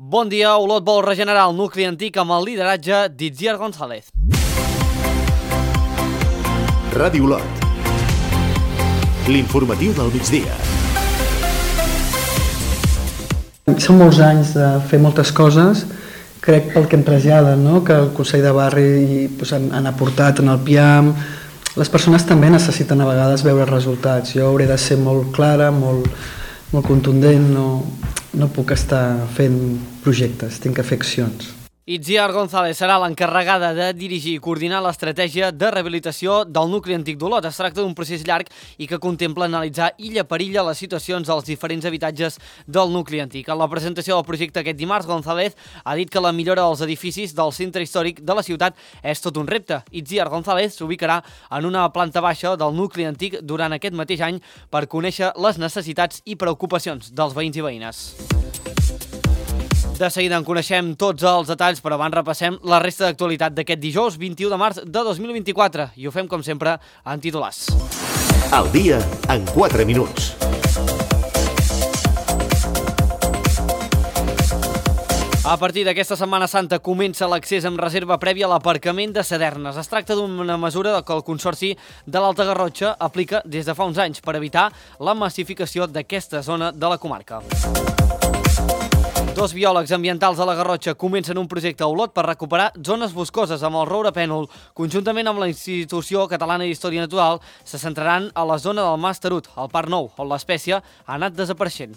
Bon dia, Olot vol regenerar el nucli antic amb el lideratge d'Itziar González. Ràdio Olot. L'informatiu del migdia. Són molts anys de fer moltes coses, crec pel que em traslladen, no? Que el Consell de Barri han aportat en el PIAM. Les persones també necessiten a vegades veure resultats. Jo hauré de ser molt clara, molt contundent, no puc estar fent projectes, tinc que fer accions. Itziar González serà l'encarregada de dirigir i coordinar l'estratègia de rehabilitació del nucli antic d'Olot. Es tracta d'un procés llarg i que contempla analitzar illa per illa les situacions dels diferents habitatges del nucli antic. En la presentació del projecte aquest dimarts, González ha dit que la millora dels edificis del centre històric de la ciutat és tot un repte. Itziar González s'ubicarà en una planta baixa del nucli antic durant aquest mateix any per conèixer les necessitats i preocupacions dels veïns i veïnes. De seguida en coneixem tots els detalls, però abans repassem la resta d'actualitat d'aquest dijous 21 de març de 2024 i ho fem, com sempre, en titulars. El dia en 4 minuts. A partir d'aquesta Setmana Santa comença l'accés amb reserva prèvia a l'aparcament de Sadernes. Es tracta d'una mesura que el Consorci de l'Alta Garrotxa aplica des de fa uns anys per evitar la massificació d'aquesta zona de la comarca. Dos biòlegs ambientals de la Garrotxa comencen un projecte a Olot per recuperar zones boscoses amb el roure pènol. Conjuntament amb la Institució Catalana d'Història Natural, se centraran a la zona del Mas Tarut, al Parc Nou, on l'espècie ha anat desapareixent.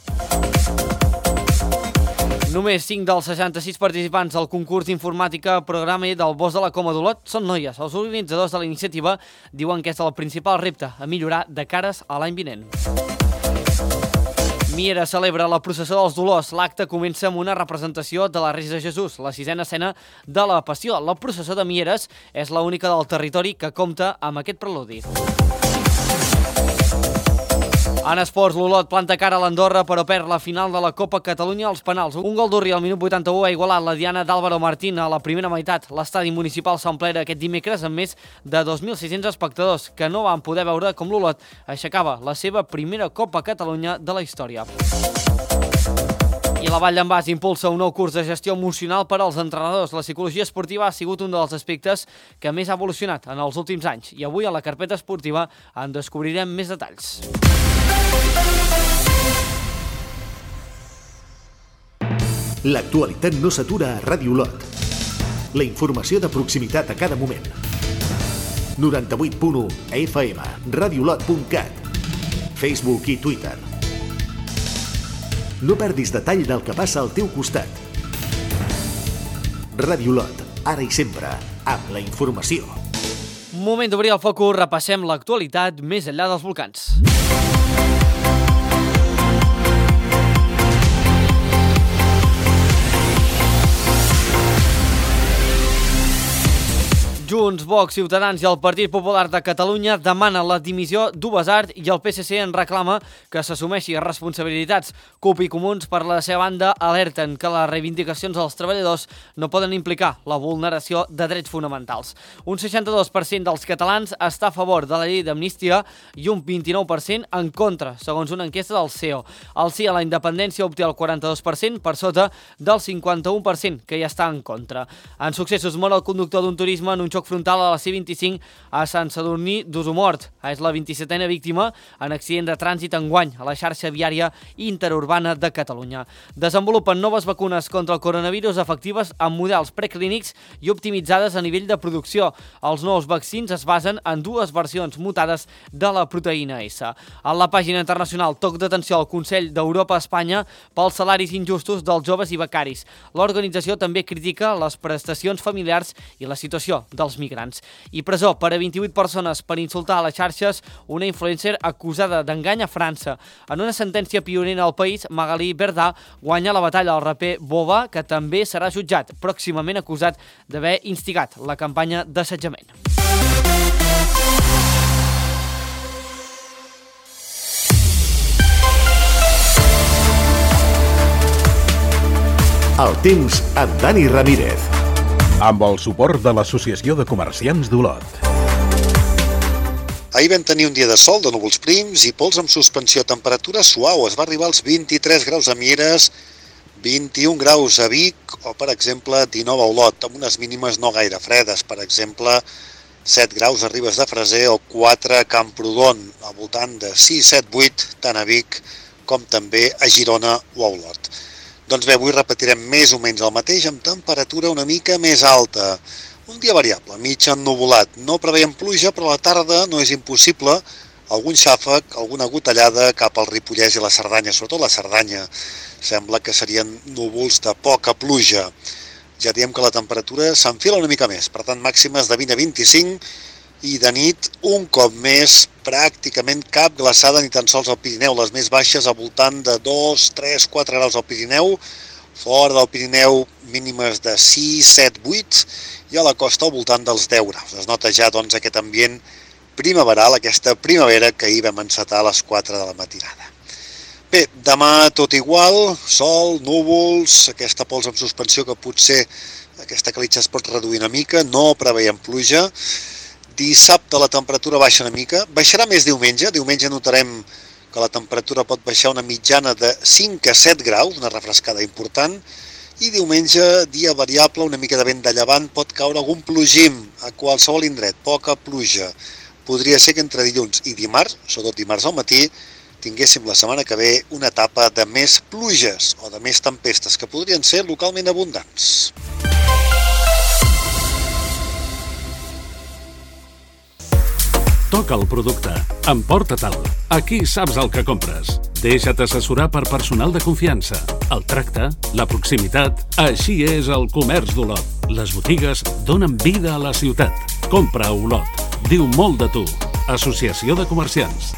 Només 5 dels 66 participants del concurs d'informàtica programa del Bosc de la Coma d'Olot són noies. Els organitzadors de la iniciativa diuen que és el principal repte a millorar de cares a l'any vinent. Miera celebra la processó dels Dolors. L'acte comença amb una representació de la Reis de Jesús, la 6a escena de la Passió. La processó de Mieres és l'única del territori que compta amb aquest preludi. En esports, l'Olot planta cara a l'Andorra, però perd la final de la Copa Catalunya als penals. Un gol d'Urri al minut 81 ha igualat la diana d'Álvaro Martín a la primera meitat. L'estadi municipal s'emplera aquest dimecres amb més de 2.600 espectadors que no van poder veure com l'Olot aixecava la seva primera Copa Catalunya de la història. I la Vall d'en Bas impulsa un nou curs de gestió emocional per als entrenadors. La psicologia esportiva ha sigut un dels aspectes que més ha evolucionat en els últims anys i avui a la carpeta esportiva en descobrirem més detalls. L'actualitat no s'atura a Ràdio Olot. La informació de proximitat a cada moment. 98.1 FM, radiolot.cat, Facebook i Twitter. No perdis detall del que passa al teu costat. Ràdio Olot, ara i sempre, amb la informació. Moment d'obrir el focus, repassem l'actualitat més enllà dels volcans. Junts, Vox, Ciutadans i el Partit Popular de Catalunya demanen la dimissió d'Ubasart i el PSC en reclama que s'assumeixi responsabilitats. CUP i Comuns, per la seva banda, alerten que les reivindicacions dels treballadors no poden implicar la vulneració de drets fonamentals. Un 62% dels catalans està a favor de la llei d'amnistia i un 29% en contra, segons una enquesta del CEO. El sí a la independència obté el 42% per sota del 51% que hi està en contra. En successos, mor el conductor d'un turisme en un xoc frontal a la C25 a Sant Sadurní d'Osomort. És la 27a víctima en accident de trànsit enguany a la xarxa viària interurbana de Catalunya. Desenvolupen noves vacunes contra el coronavirus efectives amb models preclínics i optimitzades a nivell de producció. Els nous vaccins es basen en dues versions mutades de la proteïna S. A la pàgina internacional, toc d'atenció al Consell d'Europa a Espanya pels salaris injustos dels joves i becaris. L'organització també critica les prestacions familiars i la situació dels migrants. I presó per a 28 persones per insultar a les xarxes una influencer acusada d'engany a França. En una sentència pionera al país, Magali Verdà guanya la batalla al raper Boba, que també serà jutjat, pròximament acusat d'haver instigat la campanya d'assetjament. El temps amb Dani Ramírez. Amb el suport de l'Associació de Comerciants d'Olot. Ahir vam tenir un dia de sol, de núvols prims i pols amb suspensió. Temperatura suau, es va arribar als 23 graus a Mieres, 21 graus a Vic o, per exemple, 19 a Olot, amb unes mínimes no gaire fredes, per exemple, 7 graus a Ribes de Freser o 4 a Camprodon, al voltant de 6, 7, 8, tant a Vic com també a Girona o a Olot. Doncs bé, avui repetirem més o menys el mateix amb temperatura una mica més alta. Un dia variable, mig ennuvolat. No preveiem pluja, però a la tarda no és impossible algun xàfec, alguna gotellada cap al Ripollès i la Cerdanya, sobretot la Cerdanya. Sembla que serien núvols de poca pluja. Ja diem que la temperatura s'enfila una mica més, per tant màximes de 20 a 25 i de nit un cop més pràcticament cap glaçada ni tan sols al Pirineu. Les més baixes al voltant de 2, 3, 4 graus al Pirineu, fora del Pirineu mínimes de 6, 7, 8 i a la costa al voltant dels 10 graus. Es nota ja doncs aquest ambient primaveral, aquesta primavera que ahir vam encetar a les 4 de la matinada. Bé, demà tot igual, sol, núvols, aquesta pols en suspensió que potser aquesta calitja es pot reduir una mica, no preveiem pluja. Dissabte la temperatura baixa una mica, baixarà més diumenge notarem que la temperatura pot baixar una mitjana de 5 a 7 graus, una refrescada important, i diumenge, dia variable, una mica de vent de llevant, pot caure algun plogim a qualsevol indret, poca pluja. Podria ser que entre dilluns i dimarts, sobretot dimarts al matí, tinguéssim la setmana que ve una etapa de més pluges o de més tempestes que podrien ser localment abundants. Toca el producte. Emporta-te'l. Aquí saps el que compres. Deixa't assessorar per personal de confiança. El tracte, la proximitat, així és el comerç d'Olot. Les botigues donen vida a la ciutat. Compra a Olot. Diu molt de tu. Associació de Comerciants.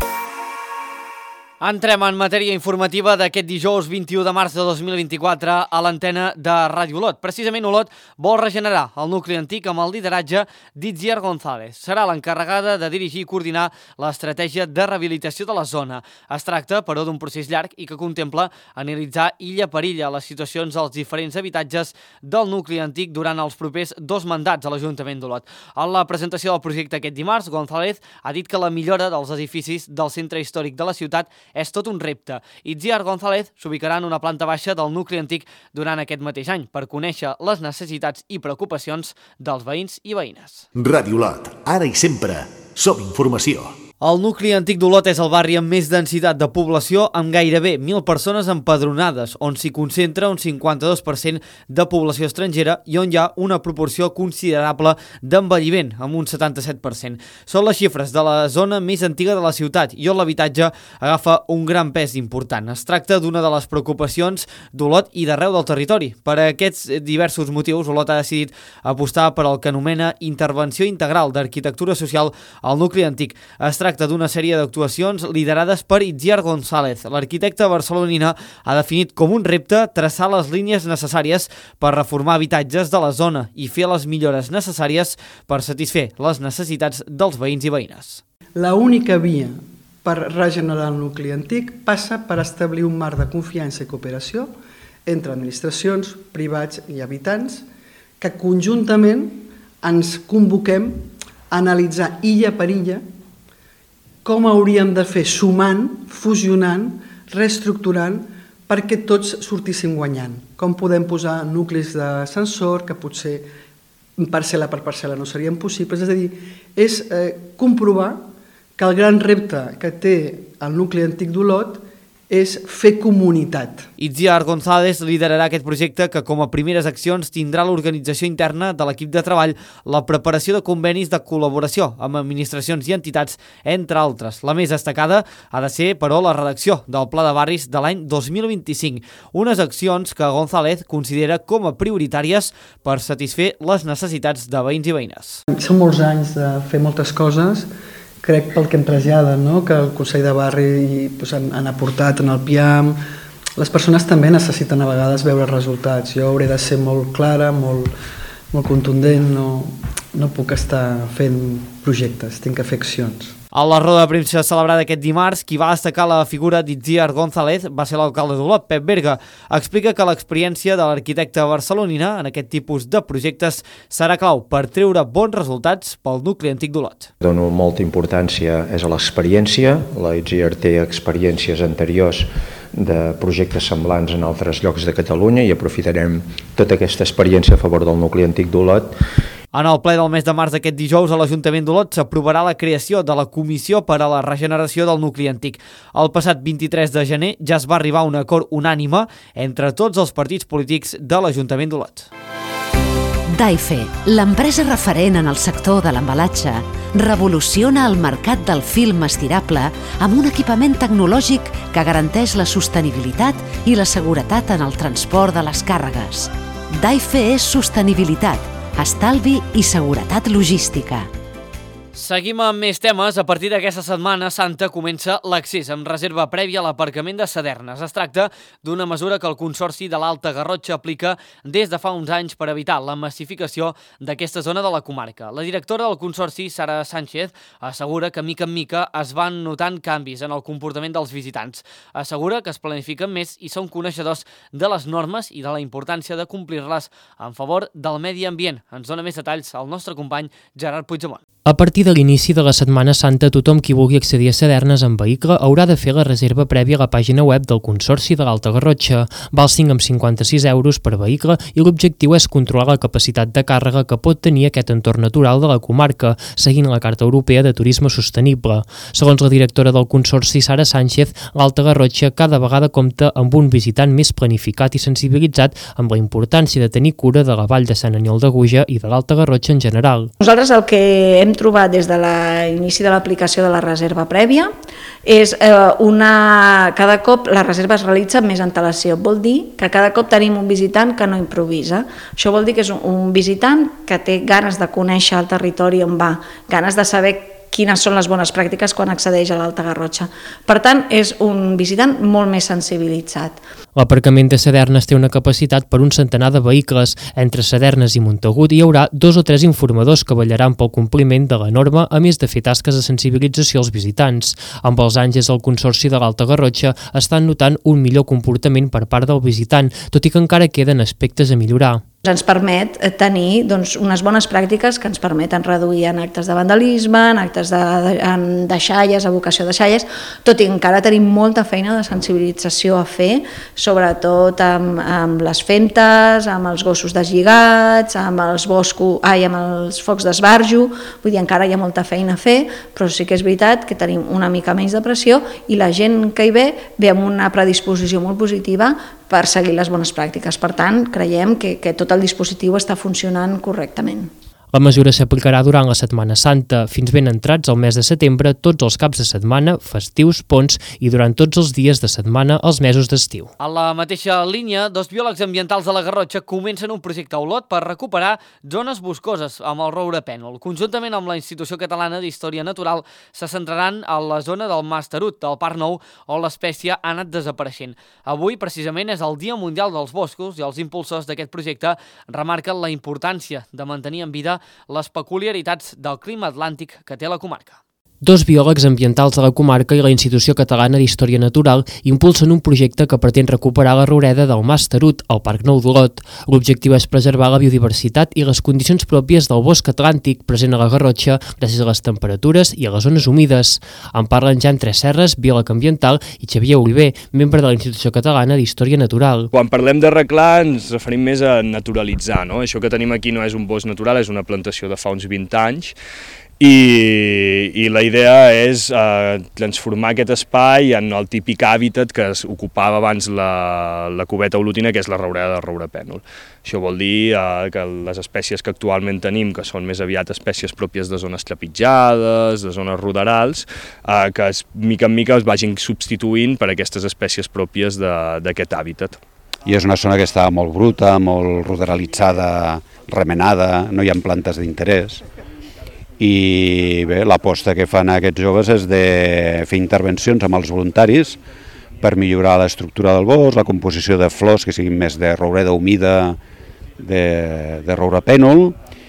Entrem en matèria informativa d'aquest dijous 21 de març de 2024 a l'antena de Ràdio Olot. Precisament Olot vol regenerar el nucli antic amb el lideratge d'Itziar González. Serà l'encarregada de dirigir i coordinar l'estratègia de rehabilitació de la zona. Es tracta, però, d'un procés llarg i que contempla analitzar illa per illa les situacions als diferents habitatges del nucli antic durant els propers 2 mandats a l'Ajuntament d'Olot. En la presentació del projecte aquest dimarts, González ha dit que la millora dels edificis del centre històric de la ciutat és tot un repte. Itziar González s'ubicarà en una planta baixa del nucli antic durant aquest mateix any per conèixer les necessitats i preocupacions dels veïns i veïnes. Ràdio Olot, ara i sempre, som informació. El nucli antic d'Olot és el barri amb més densitat de població, amb gairebé 1.000 persones empadronades, on s'hi concentra un 52% de població estrangera i on hi ha una proporció considerable d'envelliment, amb un 77%. Són les xifres de la zona més antiga de la ciutat i on l'habitatge agafa un gran pes important. Es tracta d'una de les preocupacions d'Olot i d'arreu del territori. Per aquests diversos motius, Olot ha decidit apostar per el que anomena intervenció integral d'arquitectura social al nucli antic. Es tracta d'una sèrie d'actuacions liderades per Itziar González. L'arquitecta barcelonina ha definit com un repte traçar les línies necessàries per reformar habitatges de la zona i fer les millores necessàries per satisfer les necessitats dels veïns i veïnes. La única via per regenerar el nucli antic passa per establir un marc de confiança i cooperació entre administracions, privats i habitants que conjuntament ens convoquem a analitzar illa per illa com hauríem de fer sumant, fusionant, reestructurant perquè tots sortíssim guanyant. Com podem posar nuclis d'ascensor que potser parcel·la per parcel·la no serien possibles. És a dir, és comprovar que el gran repte que té el nucli antic d'Olot és fer comunitat. Itziar González liderarà aquest projecte que com a primeres accions tindrà l'organització interna de l'equip de treball, la preparació de convenis de col·laboració amb administracions i entitats, entre altres. La més destacada ha de ser, però, la redacció del Pla de Barris de l'any 2025, unes accions que González considera com a prioritàries per satisfer les necessitats de veïns i veïnes. Són molts anys de fer moltes coses. Crec pel que em traslladen, no? Que el Consell de Barri han aportat en el PIAM. Les persones també necessiten a vegades veure resultats. Jo hauré de ser molt clara, molt contundent, no puc estar fent projectes, tinc que fer accions. A la roda de premsa celebrada aquest dimarts, qui va destacar la figura d'Itziar González va ser l'alcalde d'Olot, Pep Berga. Explica que l'experiència de l'arquitecta barcelonina en aquest tipus de projectes serà clau per treure bons resultats pel nucli antic d'Olot. Dono molta importància a l'experiència. La Itziar té experiències anteriors de projectes semblants en altres llocs de Catalunya i aprofitarem tota aquesta experiència a favor del nucli antic d'Olot. En el ple del mes de març d'aquest dijous a l'Ajuntament d'Olot s'aprovarà la creació de la Comissió per a la Regeneració del Nucli Antic. El passat 23 de gener ja es va arribar a un acord unànime entre tots els partits polítics de l'Ajuntament d'Olot. Daife, l'empresa referent en el sector de l'embalatge, revoluciona el mercat del film estirable amb un equipament tecnològic que garanteix la sostenibilitat i la seguretat en el transport de les càrregues. Daife és sostenibilitat, estalvi i seguretat logística. Seguim amb més temes. A partir d'aquesta Setmana Santa comença l'accés amb reserva prèvia a l'aparcament de Sadernes. Es tracta d'una mesura que el Consorci de l'Alta Garrotxa aplica des de fa uns anys per evitar la massificació d'aquesta zona de la comarca. La directora del Consorci, Sara Sánchez, assegura que mica en mica es van notant canvis en el comportament dels visitants. Assegura que es planifiquen més i són coneixedors de les normes i de la importància de complir-les en favor del medi ambient. Ens dona més detalls el nostre company Gerard Puigdemont. A partir de l'inici de la Setmana Santa, tothom qui vulgui accedir a Sadernes en vehicle haurà de fer la reserva prèvia a la pàgina web del Consorci de l'Alta Garrotxa. Val 5 amb 56 euros per vehicle i l'objectiu és controlar la capacitat de càrrega que pot tenir aquest entorn natural de la comarca, seguint la Carta Europea de Turisme Sostenible. Segons la directora del Consorci, Sara Sánchez, l'Alta Garrotxa cada vegada compta amb un visitant més planificat i sensibilitzat amb la importància de tenir cura de la vall de Sant Aniol d'Aguja i de l'Alta Garrotxa en general. Nosaltres el que hem trobat des de l'inici de l'aplicació de la reserva prèvia és cada cop la reserva es realitza amb més antelació. Vol dir que cada cop tenim un visitant que no improvisa. Això vol dir que és un visitant que té ganes de conèixer el territori on va, ganes de saber quines són les bones pràctiques quan accedeix a l'Alta Garrotxa. Per tant, és un visitant molt més sensibilitzat. L'aparcament de Sadernes té una capacitat per un centenar de vehicles. Entre Sadernes i Montagut hi haurà 2 o 3 informadors que vetllaran pel compliment de la norma, a més de fer tasques de sensibilització als visitants. Amb els anys des del Consorci de l'Alta Garrotxa estan notant un millor comportament per part del visitant, tot i que encara queden aspectes a millorar. Ens permet tenir unes bones pràctiques que ens permeten reduir en actes de vandalisme, en actes de deixalles, evocació de deixalles, tot i que encara tenim molta feina de sensibilització a fer, sobretot amb les fentes, amb els gossos deslligats, amb els focs d'esbarjo. Vull dir, encara hi ha molta feina a fer, però sí que és veritat que tenim una mica menys de pressió i la gent que hi ve amb una predisposició molt positiva per seguir les bones pràctiques. Per tant, creiem que tot el dispositiu està funcionant correctament. La mesura s'aplicarà durant la Setmana Santa, fins ben entrats al mes de setembre, tots els caps de setmana, festius, ponts i durant tots els dies de setmana els mesos d'estiu. A la mateixa línia, 2 biòlegs ambientals de la Garrotxa comencen un projecte a Olot per recuperar zones boscoses amb el roure pènol. Conjuntament amb la Institució Catalana d'Història Natural se centraran a la zona del Mas Tarut, del Parc Nou, on l'espècie ha anat desapareixent. Avui, precisament, és el Dia Mundial dels Boscos i els impulsors d'aquest projecte remarquen la importància de mantenir en vida les peculiaritats del clima atlàntic que té la comarca. 2 biòlegs ambientals de la comarca i la Institució Catalana d'Història Natural impulsen un projecte que pretén recuperar la roureda del Mas Tarut, al Parc Nou d'Olot. L'objectiu és preservar la biodiversitat i les condicions pròpies del bosc atlàntic present a la Garrotxa gràcies a les temperatures i a les zones humides. En parlen Jan Tresserres, biòleg ambiental, i Xavier Oliver, membre de la Institució Catalana d'Història Natural. Quan parlem d'arreglar ens referim més a naturalitzar, no? Això que tenim aquí no és un bosc natural, és una plantació de fa uns 20 anys, i la idea és transformar aquest espai en el típic hàbitat que es ocupava abans la cubeta olotina, que és la roureda de roure pènol. Això vol dir que les espècies que actualment tenim, que són més aviat espècies pròpies de zones trepitjades, de zones ruderals, que mica en mica es vagin substituint per aquestes espècies pròpies d'aquest hàbitat. I és una zona que està molt bruta, molt ruderalitzada, remenada, no hi ha plantes d'interès. I bé, l'aposta que fan aquests joves és de fer intervencions amb els voluntaris per millorar l'estructura del bosc, la composició de flors que siguin més de roureda humida, de roure pènol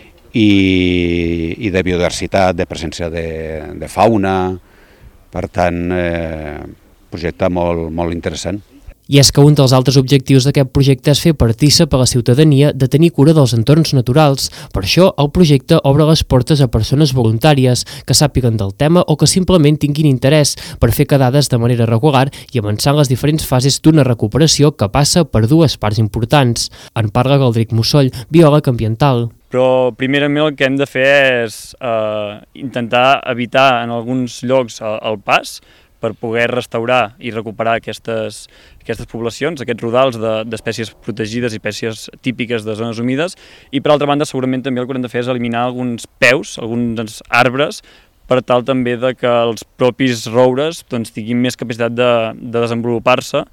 i de biodiversitat, de presència de fauna. Per tant, projecte molt interessant. I és que un dels altres objectius d'aquest projecte és fer partícip a la ciutadania de tenir cura dels entorns naturals. Per això, el projecte obre les portes a persones voluntàries que sàpiguen del tema o que simplement tinguin interès per fer quedades de manera regular i avançar en les diferents fases d'una recuperació que passa per dues parts importants. En parla Galdric Mussoll, biòleg ambiental. Però primerament el que hem de fer és intentar evitar en alguns llocs el pas per poder restaurar i recuperar aquestes poblacions, aquests rodals d'espècies protegides i espècies típiques de zones humides, i per altra banda segurament també el que haurem de fer és eliminar alguns peus, alguns arbres, per tal també de que els propis roures tinguin més capacitat de desenvolupar-se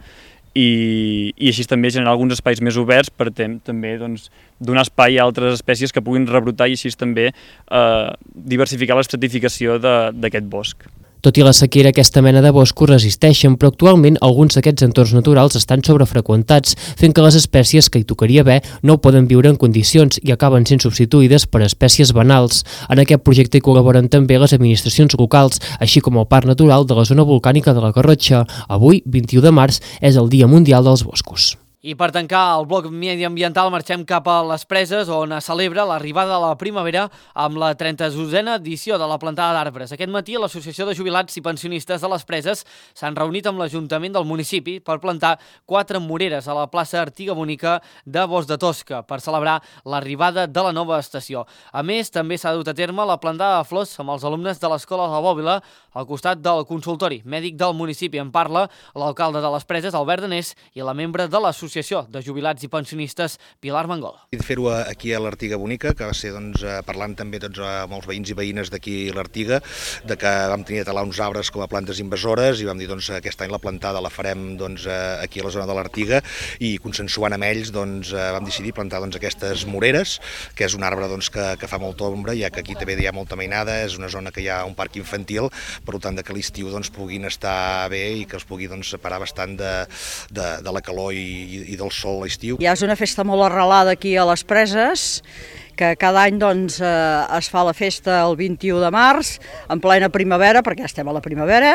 i així també generar alguns espais més oberts per també donar espai a altres espècies que puguin rebrotar i així també diversificar l'estratificació d'aquest bosc. Tot i la sequera, aquesta mena de boscos resisteixen, però actualment alguns d'aquests entorns naturals estan sobrefreqüentats, fent que les espècies que hi tocaria haver no poden viure en condicions i acaben sent substituïdes per espècies banals. En aquest projecte hi col·laboren també les administracions locals, així com el Parc Natural de la Zona Volcànica de la Garrotxa. Avui, 21 de març, és el Dia Mundial dels Boscos. I per tancar el bloc mediambiental marxem cap a les Preses, on es celebra l'arribada de la primavera amb la 32a edició de la plantada d'arbres. Aquest matí l'Associació de Jubilats i Pensionistes de les Preses s'han reunit amb l'Ajuntament del municipi per plantar 4 moreres a la plaça Artiga Bonica de Bosc de Tosca per celebrar l'arribada de la nova estació. A més, també s'ha dut a terme la plantada de flors amb els alumnes de l'Escola de la Bòbila al costat del consultori mèdic del municipi. En parla l'alcalde de les Preses, Albert Danés, i la membre de l'Associació de Jubilats i Pensionistes, Pilar Mangol. Fer-ho aquí a l'Artiga Bonica, que va ser parlant també amb els veïns i veïnes d'aquí l'Artiga, de que vam tenir a talar uns arbres com a plantes invasores i vam dir aquest any la plantada la farem aquí a la zona de l'Artiga i consensuant amb ells vam decidir plantar aquestes moreres, que és un arbre que fa molta ombra, ja que aquí també hi ha molta mainada, és una zona que hi ha un parc infantil, per tant que a l'estiu puguin estar bé i que els pugui separar bastant de la calor i del sol a l'estiu. Ja és una festa molt arrelada aquí a les Preses, que cada any es fa la festa el 21 de març, en plena primavera, perquè estem a la primavera,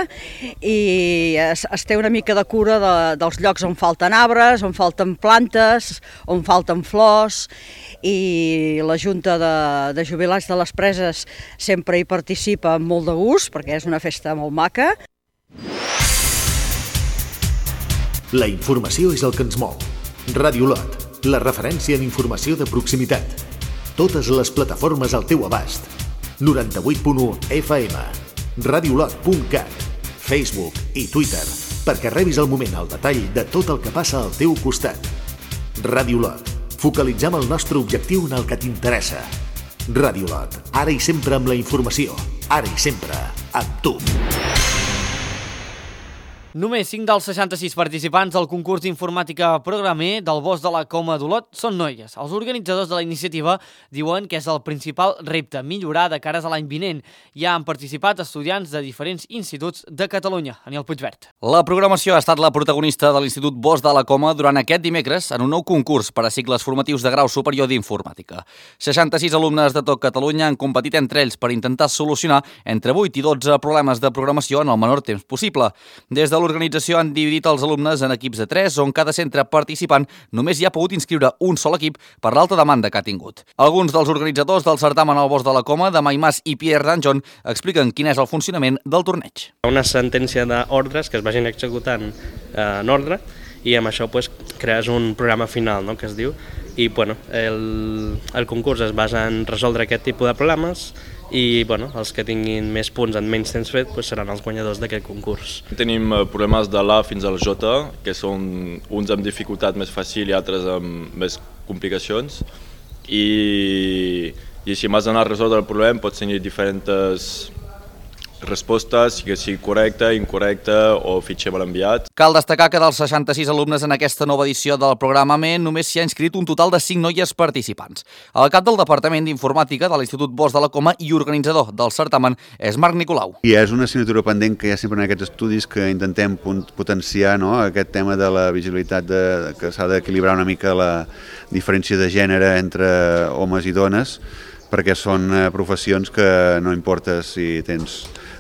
i es té una mica de cura dels llocs on falten arbres, on falten plantes, on falten flors, i la Junta de Jubilats de les Preses sempre hi participa amb molt de gust, perquè és una festa molt maca. La informació és el que ens mou. Ràdio Lot, la referència en informació de proximitat. Totes les plataformes al teu abast. 98.1 FM, radiolot.cat, Facebook i Twitter, perquè rebis al moment el detall de tot el que passa al teu costat. Ràdio Lot, focalitzem el nostre objectiu en el que t'interessa. Ràdio Lot, ara i sempre amb la informació, ara i sempre amb tu. Només 5 dels 66 participants del concurs d'informàtica programer del Bosc de la Coma d'Olot són noies. Els organitzadors de la iniciativa diuen que és el principal repte, millorar de cares a l'any vinent. Ja han participat estudiants de diferents instituts de Catalunya. Aniel Puigvert. La programació ha estat la protagonista de l'Institut Bosc de la Coma durant aquest dimecres en un nou concurs per a cicles formatius de grau superior d'informàtica. 66 alumnes de tot Catalunya han competit entre ells per intentar solucionar entre 8 i 12 problemes de programació en el menor temps possible. Des de l'organització han dividit els alumnes en equips de 3, on cada centre participant només hi ha pogut inscriure un sol equip per l'alta demanda que ha tingut. Alguns dels organitzadors del certamen al Bosc de la Coma, de Maimàs i Pierre Danjon, expliquen quin és el funcionament del torneig. Una sentència d'ordres que es vagin executant en ordre i amb això crees un programa final, que es diu, i el concurs es basa en resoldre aquest tipus de problemes i els que tinguin més punts en menys temps fet seran els guanyadors d'aquest concurs. Tenim problemes de l'A fins al J, que són uns amb dificultat més fàcil i altres amb més complicacions, i si m'has d'anar a resoldre el problema pots tenir diferents respostes, que sigui correcta, incorrecta o fitxer mal enviat. Cal destacar que dels 66 alumnes en aquesta nova edició del programa ME només s'hi ha inscrit un total de 5 noies participants. El cap del Departament d'Informàtica de l'Institut Bosc de la Coma i organitzador del certamen és Marc Nicolau. I és una assignatura pendent que hi ha sempre en aquests estudis que intentem potenciar aquest tema de la visibilitat, que s'ha d'equilibrar una mica la diferència de gènere entre homes i dones, perquè són professions que no importa si tens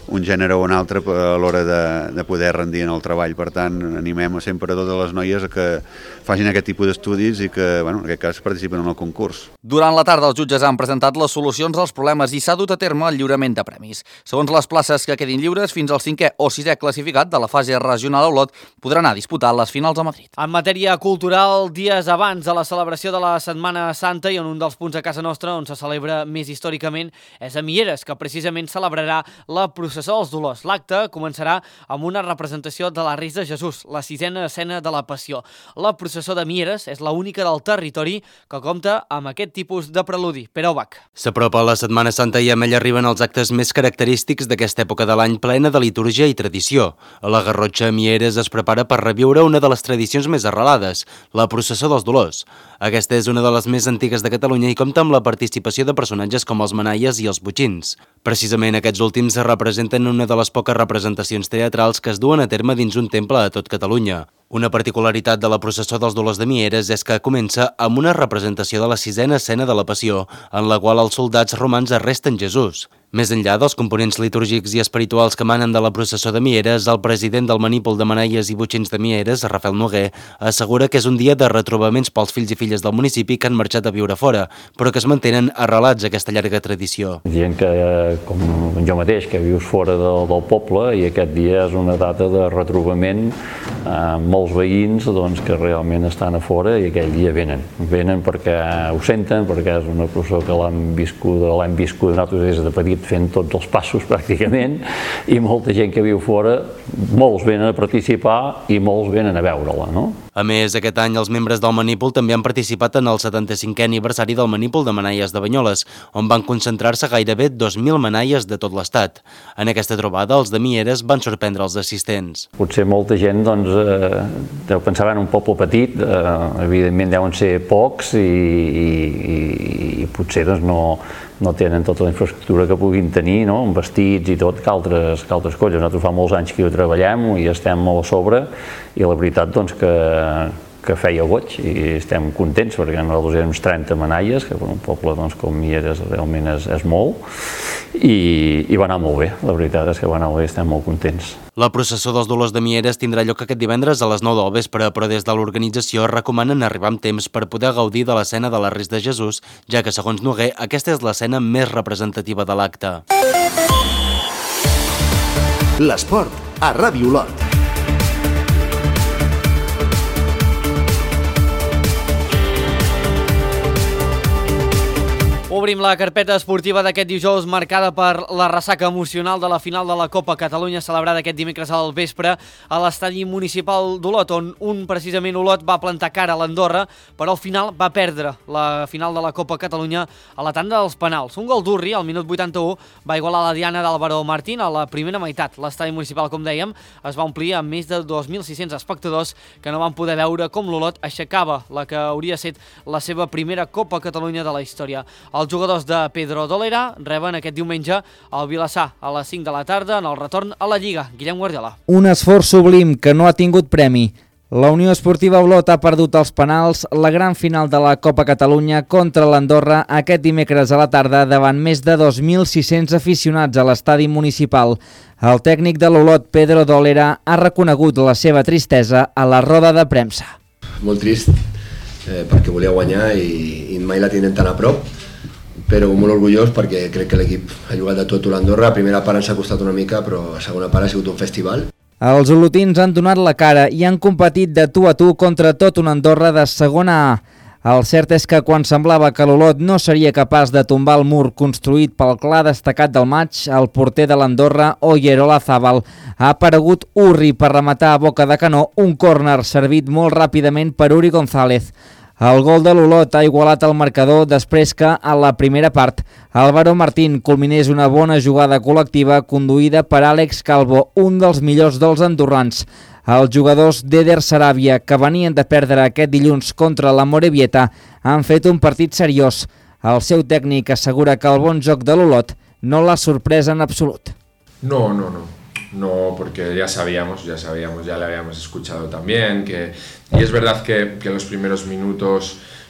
un gènere o un altre a l'hora de poder rendir en el treball. Per tant, animem sempre a totes les noies a que facin aquest tipus d'estudis i que, en aquest cas, participen en el concurs. Durant la tarda, els jutges han presentat les solucions als problemes i s'ha dut a terme el lliurament de premis. Segons les places que quedin lliures, fins al 5è o 6è classificat de la fase regional a Olot podrà anar a disputar les finals a Madrid. En matèria cultural, dies abans de la celebració de la Setmana Santa i en un dels punts a casa nostra on se celebra més històricament és a Mieres, que precisament celebrarà la processó dels Dolors. L'acte començarà amb una representació de la Reis de Jesús, la 6a escena de la Passió. La processó de Mieres és l'única del territori que compta amb aquest tipus de preludi. Pere Ubach. S'apropa la Setmana Santa i amb ella arriben els actes més característics d'aquesta època de l'any, plena de litúrgia i tradició. A la Garrotxa, Mieres es prepara per reviure una de les tradicions més arrelades, la processó dels Dolors. Aquesta és una de les més antigues de Catalunya i compta amb la participació de personatges com els manaies i els botxins. Precisament aquests últims representen una de les poques representacions teatrals que es duen a terme dins un temple a tot Catalunya. Una particularitat de la processó dels Dolors de Mieres és que comença amb una representació de la 6a escena de la Passió, en la qual els soldats romans arresten Jesús. Més enllà dels components litúrgics i espirituals que emanen de la processó de Mieres, el president del manípol de manaies i botxins de Mieres, Rafael Noguer, assegura que és un dia de retrobaments pels fills i filles del municipi que han marxat a viure fora, però que es mantenen arrelats a aquesta llarga tradició. Gent que, com jo mateix, que vius fora del poble, i aquest dia és una data de retrobament amb molts veïns que realment estan a fora i aquell dia venen. Venen perquè ho senten, perquè és una processó que l'hem viscut nosaltres des de petit fent tots els passos pràcticament, i molta gent que viu fora, molts venen a participar i molts venen a veure-la, no? A més, aquest any els membres del Manípol també han participat en el 75è aniversari del Manípol de Manaies de Banyoles, on van concentrar-se gairebé 2.000 manaies de tot l'estat. En aquesta trobada, els de Mieres van sorprendre els assistents. Potser molta gent deu pensar en un poble petit, evidentment deuen ser pocs i potser no tenen tota la infraestructura que puguin tenir, amb vestits i tot, que altres colles. Nosaltres fa molts anys que hi treballem i estem molt a sobre, i la veritat que feia goig i estem contents perquè nosaltres érem uns 30 manaies, que per un poble com Mieres realment és molt, i va anar molt bé, la veritat és que va anar molt bé, estem molt contents. La processó dels Dolors de Mieres tindrà lloc aquest divendres a les 9 del vespre, però des de l'organització recomanen arribar amb temps per poder gaudir de l'escena de la Reis de Jesús, ja que, segons Noguer, aquesta és l'escena més representativa de l'acte. L'esport a Ràdio Olot. Obrim la carpeta esportiva d'aquest dijous marcada per la ressaca emocional de la final de la Copa Catalunya celebrada aquest dimecres al vespre a l'estadi municipal d'Olot, on precisament Olot va plantar cara a l'Andorra, però al final va perdre la final de la Copa Catalunya a la tanda dels penals. Un gol d'Urri al minut 81 va igualar la diana d'Álvaro Martín a la primera meitat. L'estadi municipal, com dèiem, es va omplir amb més de 2.600 espectadors que no van poder veure com l'Olot aixecava la que hauria estat la seva primera Copa Catalunya de la història. Els jugadors de Pedro Dolera reben aquest diumenge al Vilassar a les 5 de la tarda en el retorn a la Lliga. Guillem Guardiola. Un esforç sublim que no ha tingut premi. La Unió Esportiva Olot ha perdut els penals la gran final de la Copa Catalunya contra l'Andorra aquest dimecres a la tarda davant més de 2.600 aficionats a l'estadi municipal. El tècnic de l'Olot, Pedro Dolera, ha reconegut la seva tristesa a la roda de premsa. Molt trist, perquè volia guanyar i mai la tenen tan a prop, però molt orgullós perquè crec que l'equip ha jugat de tot l'Andorra. La primera part ens ha costat una mica, però la segona part ha sigut un festival. Els olotins han donat la cara i han competit de tu a tu contra tot una Andorra de segona A. El cert és que quan semblava que l'Olot no seria capaç de tombar el mur construït pel clar destacat del maig, el porter de l'Andorra, Oyer Olazábal, ha aparegut Urri per rematar a boca de canó un córner servit molt ràpidament per Uri González. El gol de l'Olot ha igualat el marcador després que, a la primera part, Álvaro Martín culminés una bona jugada col·lectiva conduïda per Àlex Calvo, un dels millors dels andorrans. Els jugadors d'Eder Saràbia, que venien de perdre aquest dilluns contra la Morevieta, han fet un partit seriós. El seu tècnic assegura que el bon joc de l'Olot no l'ha sorprès en absolut. No, porque ya sabíamos, ya le habíamos escuchado también, y es verdad que en los primeros minutos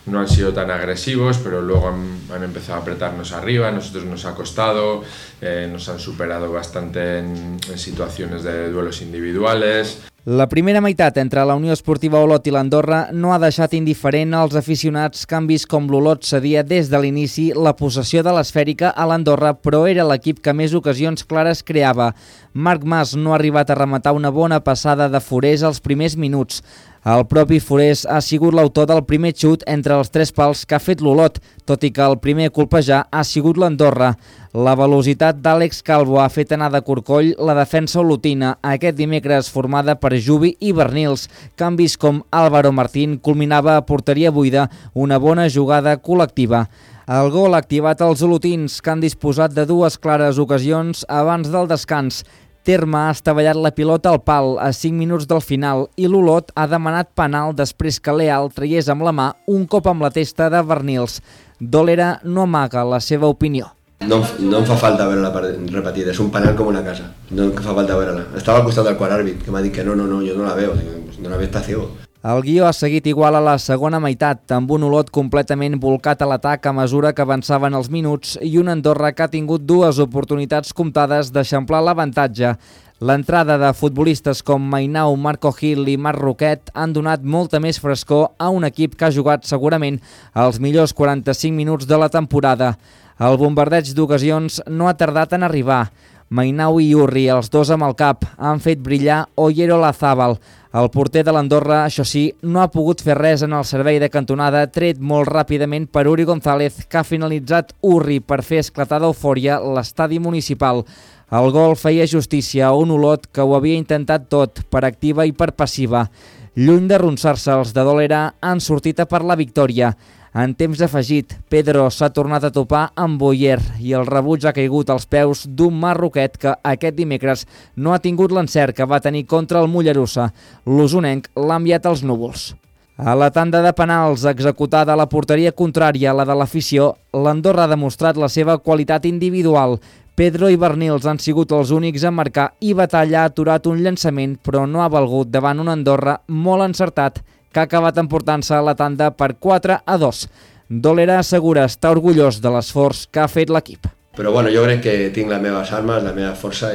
no han sido tan agresivos, pero luego han empezado a apretarnos arriba, a nosotros nos ha costado, nos han superado bastante en situaciones de duelos individuales. La primera meitat entre la Unió Esportiva Olot i l'Andorra no ha deixat indiferent als aficionats que han vist com l'Olot cedia des de l'inici la possessió de l'esfèrica a l'Andorra, però era l'equip que més ocasions clares creava. Marc Mas no ha arribat a rematar una bona passada de Forés als primers minuts. El propi Forés ha sigut l'autor del primer xut entre els 3 pals que ha fet l'Olot, tot i que el primer a colpejar ha sigut l'Andorra. La velocitat d'Àlex Calvo ha fet anar de corcoll la defensa olotina aquest dimecres, formada per Jubi i Bernils, que han vist com Álvaro Martín culminava a porteria buida una bona jugada col·lectiva. El gol ha activat els olotins, que han disposat de 2 clares ocasions abans del descans. Terma ha estavellat la pilota al pal a 5 minuts del final i l'Olot ha demanat penal després que Leal traiés amb la mà un cop amb la testa de Bernils. Dolera no amaga la seva opinió. No em fa falta veure-la repetida, és un penal com una casa, no em fa falta veure-la. Estava al costat del quart àrbit, que m'ha dit que no, jo no la veo, no la veo, està ciego. El guió ha seguit igual a la segona meitat, amb un Olot completament volcat a l'atac a mesura que avançaven els minuts i una Andorra que ha tingut 2 oportunitats comptades d'eixamplar l'avantatge. L'entrada de futbolistes com Mainau, Marco Gil i Marc Roquet han donat molta més frescor a un equip que ha jugat segurament els millors 45 minuts de la temporada. El bombardeig d'ocasions no ha tardat en arribar. Mainau i Urri, els 2 amb el cap, han fet brillar Oyer Olazábal. El porter de l'Andorra, això sí, no ha pogut fer res en el servei de cantonada, tret molt ràpidament per Uri González, que ha finalitzat Urri per fer esclatar d'eufòria l'estadi municipal. El gol feia justícia a un Olot que ho havia intentat tot, per activa i per passiva. Lluny d'arronsar-se, els de Dolera han sortit a per la victòria. En temps afegit, Pedro s'ha tornat a topar amb Boyer i el rebuig ha caigut als peus d'un Marc Roquet que aquest dimecres no ha tingut l'encert que va tenir contra el Mollerussa. L'osonenc l'ha enviat als núvols. A la tanda de penals executada a la porteria contrària a la de l'afició, l'Andorra ha demostrat la seva qualitat individual. Pedro i Bernils han sigut els únics a marcar i Batalla ha aturat un llançament, però no ha valgut davant un Andorra molt encertat, que ha acabat emportant-se a la tanda per 4-2. Dolera assegura estar orgullós de l'esforç que ha fet l'equip. Però bueno, jo crec que tinc les meves armes, la meva força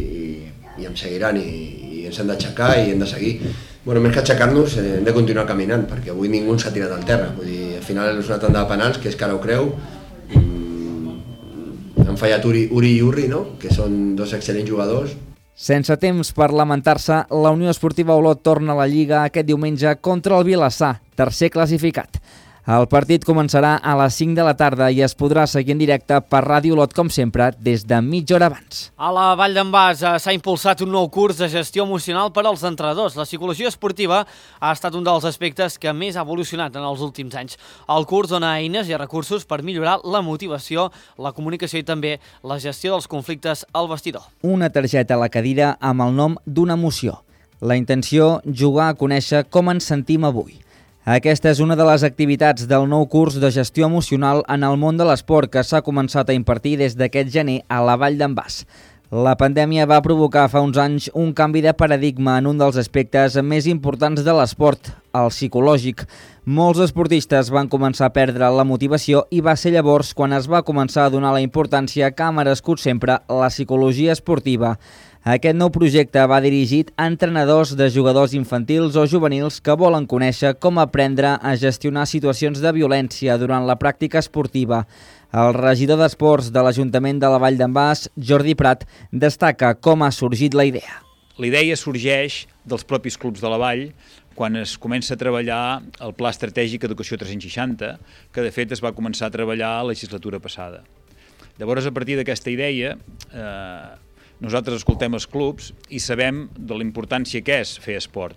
i em seguiran i ens hem d'aixecar i hem de seguir. Bueno, més que aixecar-nos hem de continuar caminant perquè avui ningú s'ha tirat al terra. Vull dir, al final és una tanda de penals que és que ara ho creu. Han fallat Uri i Urri, no? Que són 2 excel·lents jugadors. Sense temps per lamentar-se, la Unió Esportiva Olot torna a la Lliga aquest diumenge contra el Vilassar, tercer classificat. El partit començarà a les 5 de la tarda i es podrà seguir en directe per Ràdio Olot, com sempre, des de mitja hora abans. A la Vall d'en Bas s'ha impulsat un nou curs de gestió emocional per als entrenadors. La psicologia esportiva ha estat un dels aspectes que més ha evolucionat en els últims anys. El curs dona eines i recursos per millorar la motivació, la comunicació i també la gestió dels conflictes al vestidor. Una targeta a la cadira amb el nom d'una emoció. La intenció, jugar a conèixer com ens sentim avui. Aquesta és una de les activitats del nou curs de gestió emocional en el món de l'esport que s'ha començat a impartir des d'aquest gener a la Vall d'en Bas. La pandèmia va provocar fa uns anys un canvi de paradigma en un dels aspectes més importants de l'esport, el psicològic. Molts esportistes van començar a perdre la motivació i va ser llavors quan es va començar a donar la importància que ha merescut sempre la psicologia esportiva. Aquest nou projecte va dirigit a entrenadors de jugadors infantils o juvenils que volen conèixer com aprendre a gestionar situacions de violència durant la pràctica esportiva. El regidor d'Esports de l'Ajuntament de la Vall d'en Bas, Jordi Prat, destaca com ha sorgit la idea. La idea sorgeix dels propis clubs de la Vall, quan es comença a treballar el Pla Estratègic Educació 360, que de fet es va començar a treballar la legislatura passada. Llavors, a partir d'aquesta idea, nosaltres escoltem els clubs i sabem de la importància que és fer esport.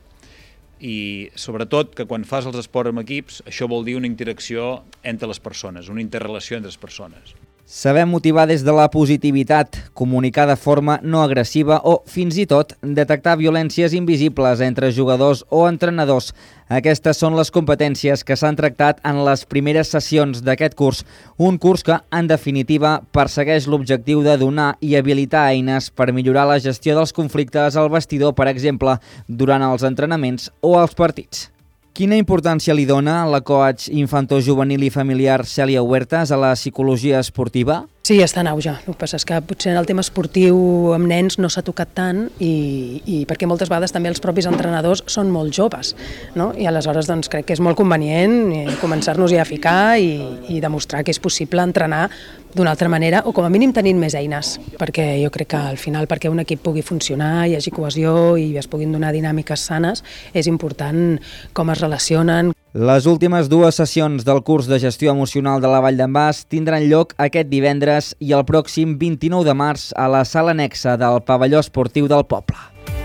I sobretot que quan fas els esports amb equips, això vol dir una interacció entre les persones, una interrelació entre les persones. Sabem motivar des de la positivitat, comunicar de forma no agressiva o, fins i tot, detectar violències invisibles entre jugadors o entrenadors. Aquestes són les competències que s'han tractat en les primeres sessions d'aquest curs, un curs que, en definitiva, persegueix l'objectiu de donar i habilitar eines per millorar la gestió dels conflictes al vestidor, per exemple, durant els entrenaments o els partits. Quina importància li dona la coach infanto-juvenil i familiar Cèlia Huertas a la psicologia esportiva? Sí, està en auge. El que passa és que potser en el tema esportiu amb nens no s'ha tocat tant i perquè moltes vegades també els propis entrenadors són molt joves, no? I aleshores doncs, crec que és molt convenient començar-nos-hi a ficar i demostrar que és possible entrenar d'una altra manera o com a mínim tenint més eines, perquè jo crec que al final perquè un equip pugui funcionar, hi hagi cohesió i es puguin donar dinàmiques sanes, és important com es relacionen. Les últimes 2 sessions del curs de gestió emocional de la Vall d'en Bas tindran lloc aquest divendres i el pròxim 29 de març a la sala anexa del pavelló esportiu del poble.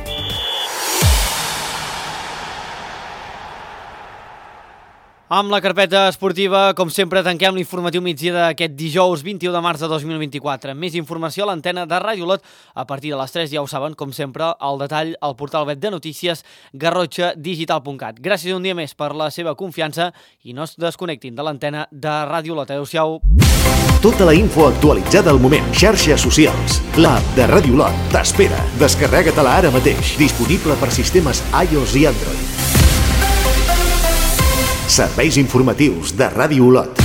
Amb la carpeta esportiva, com sempre, tanquem l'informatiu migdia d'aquest dijous 21 de març de 2024. Més informació a l'antena de Ràdio Olot a partir de les 3, ja ho saben, com sempre, al detall al portal web de notícies garrotxadigital.cat. Gràcies un dia més per la seva confiança i no es desconnectin de l'antena de Ràdio Olot. Adéu-siau. Tota la info actualitzada al moment. Xarxes socials. L'app de Ràdio Olot t'espera. Descarrega-te-la ara mateix. Disponible per sistemes iOS i Android. Serveis informatius de Ràdio Olot.